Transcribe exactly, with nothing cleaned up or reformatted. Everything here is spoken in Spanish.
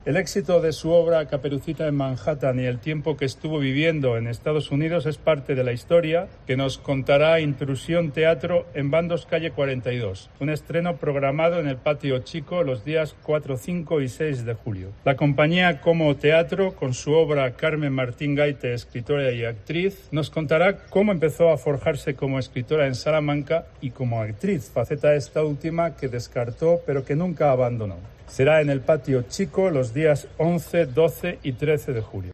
El éxito de su obra Caperucita en Manhattan y el tiempo que estuvo viviendo en Estados Unidos es parte de la historia que nos contará Intrusión Teatro en Bandos Calle cuarenta y dos, un estreno programado en el Patio Chico los días cuatro, cinco y seis de julio. La compañía Como Teatro, con su obra Carmen Martín Gaite, escritora y actriz, nos contará cómo empezó a forjarse como escritora en Salamanca y como actriz, faceta esta última que descartó pero que nunca abandonó. Será en el Patio Chico los días once, doce y trece de julio.